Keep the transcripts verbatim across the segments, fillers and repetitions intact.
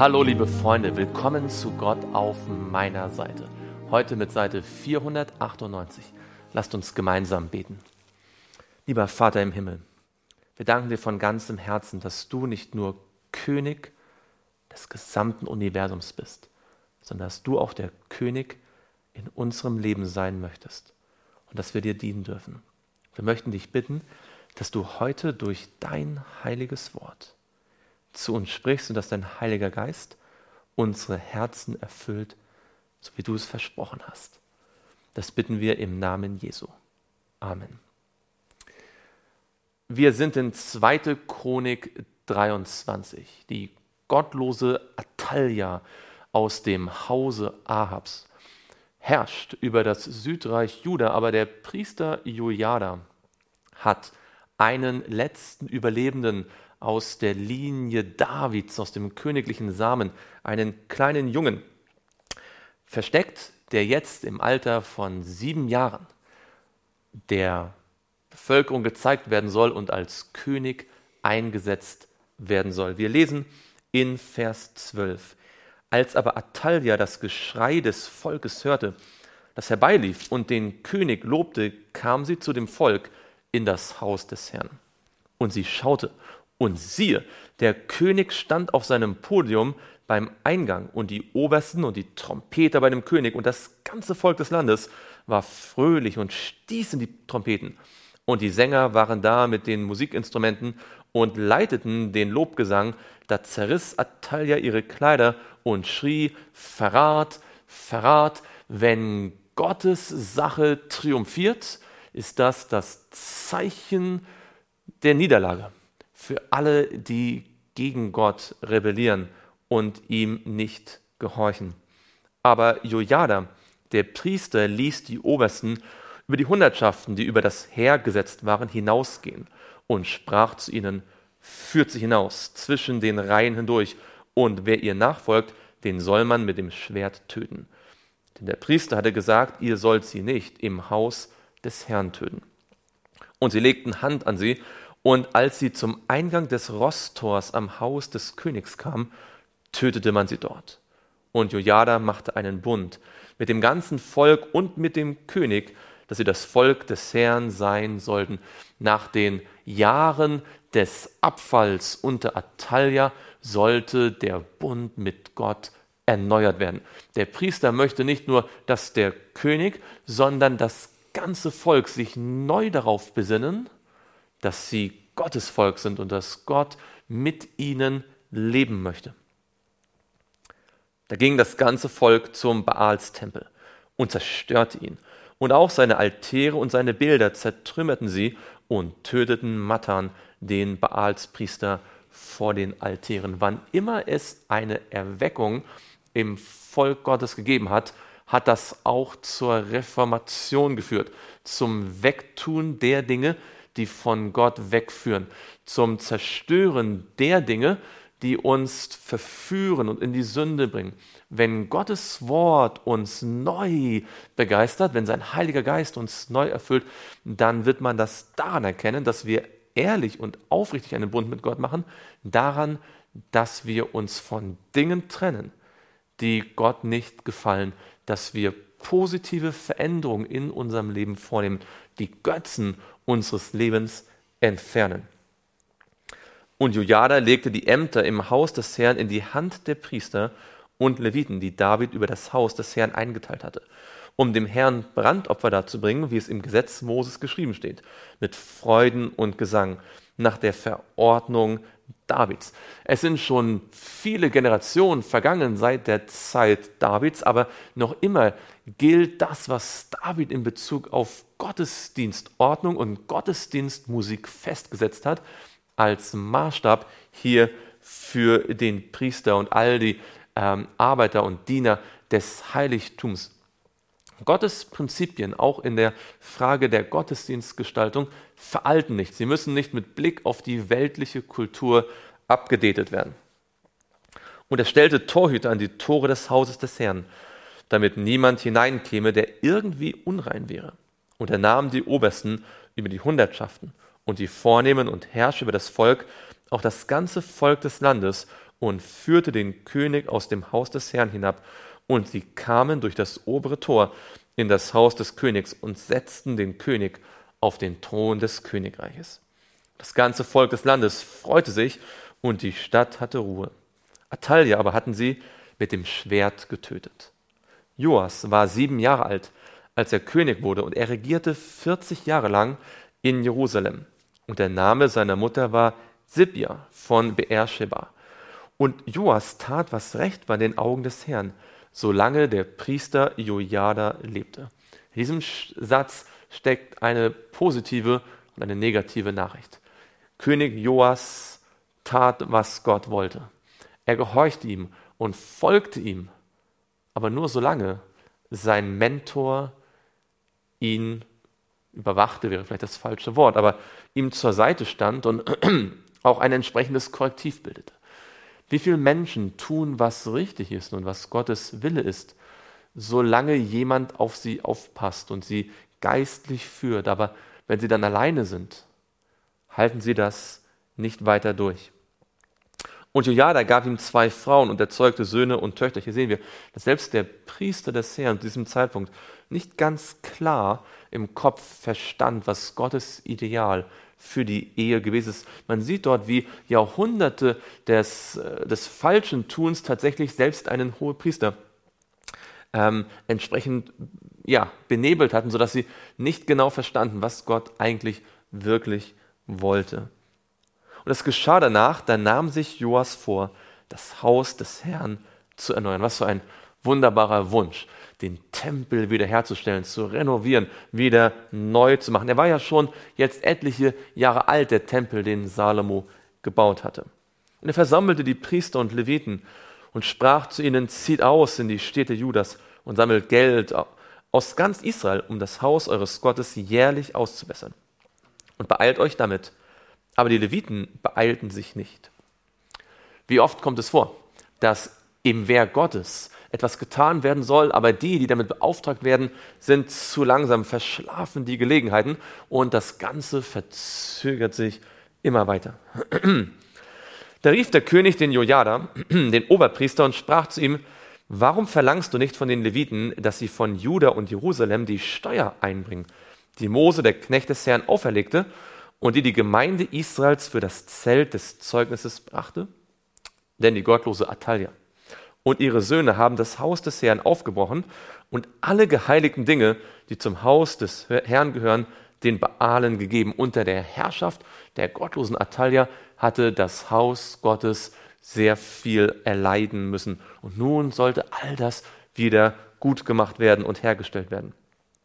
Hallo liebe Freunde, willkommen zu Gott auf meiner Seite. Heute mit Seite vierhundertachtundneunzig. Lasst uns gemeinsam beten. Lieber Vater im Himmel, wir danken dir von ganzem Herzen, dass du nicht nur König des gesamten Universums bist, sondern dass du auch der König in unserem Leben sein möchtest und dass wir dir dienen dürfen. Wir möchten dich bitten, dass du heute durch dein heiliges Wort zu uns sprichst und dass dein Heiliger Geist unsere Herzen erfüllt, so wie du es versprochen hast. Das bitten wir im Namen Jesu. Amen. Wir sind in zweite Chronik dreiundzwanzig. Die gottlose Athalja aus dem Hause Ahabs herrscht über das Südreich Juda, aber der Priester Jojada hat einen letzten Überlebenden aus der Linie Davids, aus dem königlichen Samen, einen kleinen Jungen versteckt, der jetzt im Alter von sieben Jahren der Bevölkerung gezeigt werden soll und als König eingesetzt werden soll. Wir lesen in Vers zwölf. Als aber Athalja das Geschrei des Volkes hörte, das herbeilief und den König lobte, kam sie zu dem Volk in das Haus des Herrn. Und sie schaute, und siehe, der König stand auf seinem Podium beim Eingang und die Obersten und die Trompeter bei dem König und das ganze Volk des Landes war fröhlich und stießen die Trompeten. Und die Sänger waren da mit den Musikinstrumenten und leiteten den Lobgesang. Da zerriss Athalja ihre Kleider und schrie, Verrat, Verrat, wenn Gottes Sache triumphiert, ist das das Zeichen der Niederlage für alle, die gegen Gott rebellieren und ihm nicht gehorchen. Aber Jojada, der Priester, ließ die Obersten über die Hundertschaften, die über das Heer gesetzt waren, hinausgehen und sprach zu ihnen, führt sie hinaus zwischen den Reihen hindurch, und wer ihr nachfolgt, den soll man mit dem Schwert töten. Denn der Priester hatte gesagt, ihr sollt sie nicht im Haus des Herrn töten. Und sie legten Hand an sie, und als sie zum Eingang des Rosstors am Haus des Königs kam, tötete man sie dort. Und Jojada machte einen Bund mit dem ganzen Volk und mit dem König, dass sie das Volk des Herrn sein sollten. Nach den Jahren des Abfalls unter Athalja sollte der Bund mit Gott erneuert werden. Der Priester möchte nicht nur, dass der König, sondern das ganze Volk sich neu darauf besinnen, dass sie Gottes Volk sind und dass Gott mit ihnen leben möchte. Da ging das ganze Volk zum Baalstempel und zerstörte ihn. Und auch seine Altäre und seine Bilder zertrümmerten sie und töteten Mattan, den Baalspriester, vor den Altären. Wann immer es eine Erweckung im Volk Gottes gegeben hat, hat das auch zur Reformation geführt, zum Wegtun der Dinge, die von Gott wegführen, zum Zerstören der Dinge, die uns verführen und in die Sünde bringen. Wenn Gottes Wort uns neu begeistert, wenn sein Heiliger Geist uns neu erfüllt, dann wird man das daran erkennen, dass wir ehrlich und aufrichtig einen Bund mit Gott machen, daran, dass wir uns von Dingen trennen, die Gott nicht gefallen, dass wir positive Veränderungen in unserem Leben vornehmen, die Götzen unseres Lebens entfernen. Und Jojada legte die Ämter im Haus des Herrn in die Hand der Priester und Leviten, die David über das Haus des Herrn eingeteilt hatte, um dem Herrn Brandopfer darzubringen, wie es im Gesetz Moses geschrieben steht, mit Freuden und Gesang, nach der Verordnung Davids. Es sind schon viele Generationen vergangen seit der Zeit Davids, aber noch immer gilt das, was David in Bezug auf Gottesdienstordnung und Gottesdienstmusik festgesetzt hat, als Maßstab hier für den Priester und all die ähm, Arbeiter und Diener des Heiligtums. Gottes Prinzipien, auch in der Frage der Gottesdienstgestaltung, veralten nicht. Sie müssen nicht mit Blick auf die weltliche Kultur abgedatet werden. Und er stellte Torhüter an die Tore des Hauses des Herrn, damit niemand hineinkäme, der irgendwie unrein wäre. Und er nahm die Obersten über die Hundertschaften und die Vornehmen und Herrscher über das Volk, auch das ganze Volk des Landes, und führte den König aus dem Haus des Herrn hinab. Und sie kamen durch das obere Tor in das Haus des Königs und setzten den König auf den Thron des Königreiches. Das ganze Volk des Landes freute sich und die Stadt hatte Ruhe. Athalja aber hatten sie mit dem Schwert getötet. Joas war sieben Jahre alt, als er König wurde, und er regierte vierzig Jahre lang in Jerusalem. Und der Name seiner Mutter war Sibja von Beersheba. Und Joas tat, was recht war in den Augen des Herrn, solange der Priester Jojada lebte. In diesem Satz steckt eine positive und eine negative Nachricht. König Joas tat, was Gott wollte. Er gehorchte ihm und folgte ihm, aber nur solange sein Mentor ihn überwachte, wäre vielleicht das falsche Wort, aber ihm zur Seite stand und auch ein entsprechendes Korrektiv bildete. Wie viele Menschen tun, was richtig ist und was Gottes Wille ist, solange jemand auf sie aufpasst und sie geistlich führt, aber wenn sie dann alleine sind, halten sie das nicht weiter durch. Und Jojada gab ihm zwei Frauen und erzeugte Söhne und Töchter. Hier sehen wir, dass selbst der Priester des Herrn zu diesem Zeitpunkt nicht ganz klar im Kopf verstand, was Gottes Ideal für die Ehe gewesen ist. Man sieht dort, wie Jahrhunderte des, des falschen Tuns tatsächlich selbst einen Hohepriester ähm, entsprechend ja, benebelt hatten, sodass sie nicht genau verstanden, was Gott eigentlich wirklich wollte. Und es geschah danach, da nahm sich Joas vor, das Haus des Herrn zu erneuern. Was für ein wunderbarer Wunsch, den Tempel wiederherzustellen, zu renovieren, wieder neu zu machen. Er war ja schon jetzt etliche Jahre alt, der Tempel, den Salomo gebaut hatte. Und er versammelte die Priester und Leviten und sprach zu ihnen: Zieht aus in die Städte Judas und sammelt Geld aus ganz Israel, um das Haus eures Gottes jährlich auszubessern. Und beeilt euch damit. Aber die Leviten beeilten sich nicht. Wie oft kommt es vor, dass im Werk Gottes etwas getan werden soll, aber die, die damit beauftragt werden, sind zu langsam, verschlafen die Gelegenheiten und das Ganze verzögert sich immer weiter. Da rief der König den Jojada, den Oberpriester, und sprach zu ihm: Warum verlangst du nicht von den Leviten, dass sie von Juda und Jerusalem die Steuer einbringen, die Mose, der Knecht des Herrn, auferlegte und die die Gemeinde Israels für das Zelt des Zeugnisses brachte? Denn die gottlose Athalja und ihre Söhne haben das Haus des Herrn aufgebrochen und alle geheiligten Dinge, die zum Haus des Herrn gehören, den Baalen gegeben. Unter der Herrschaft der gottlosen Athalja hatte das Haus Gottes sehr viel erleiden müssen. Und nun sollte all das wieder gut gemacht werden und hergestellt werden.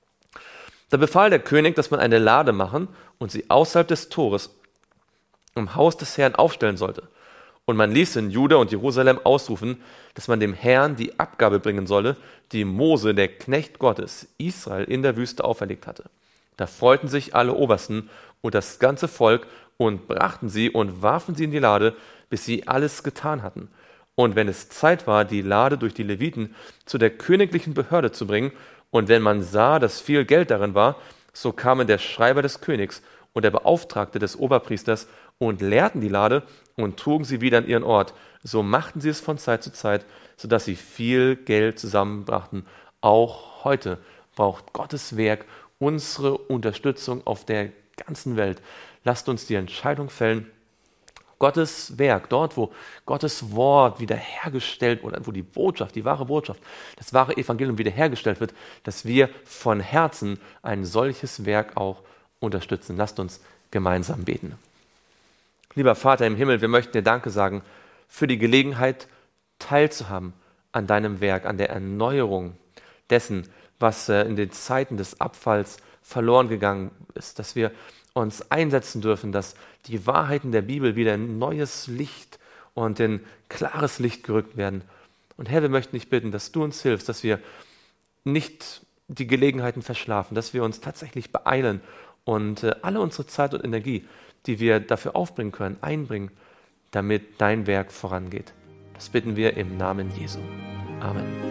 Da befahl der König, dass man eine Lade machen und sie außerhalb des Tores im Haus des Herrn aufstellen sollte. Und man ließ in Juda und Jerusalem ausrufen, dass man dem Herrn die Abgabe bringen solle, die Mose, der Knecht Gottes, Israel in der Wüste auferlegt hatte. Da freuten sich alle Obersten und das ganze Volk und brachten sie und warfen sie in die Lade, bis sie alles getan hatten. Und wenn es Zeit war, die Lade durch die Leviten zu der königlichen Behörde zu bringen, und wenn man sah, dass viel Geld darin war, so kamen der Schreiber des Königs und der Beauftragte des Oberpriesters und leerten die Lade und trugen sie wieder an ihren Ort. So machten sie es von Zeit zu Zeit, sodass sie viel Geld zusammenbrachten. Auch heute braucht Gottes Werk unsere Unterstützung auf der ganzen Welt. Lasst uns die Entscheidung fällen, Gottes Werk, dort wo Gottes Wort wiederhergestellt oder wo die Botschaft, die wahre Botschaft, das wahre Evangelium wiederhergestellt wird, dass wir von Herzen ein solches Werk auch unterstützen. Lasst uns gemeinsam beten. Lieber Vater im Himmel, wir möchten dir Danke sagen für die Gelegenheit, teilzuhaben an deinem Werk, an der Erneuerung dessen, was in den Zeiten des Abfalls verloren gegangen ist, dass wir uns einsetzen dürfen, dass die Wahrheiten der Bibel wieder in neues Licht und in klares Licht gerückt werden. Und Herr, wir möchten dich bitten, dass du uns hilfst, dass wir nicht die Gelegenheiten verschlafen, dass wir uns tatsächlich beeilen und alle unsere Zeit und Energie, die wir dafür aufbringen können, einbringen, damit dein Werk vorangeht. Das bitten wir im Namen Jesu. Amen.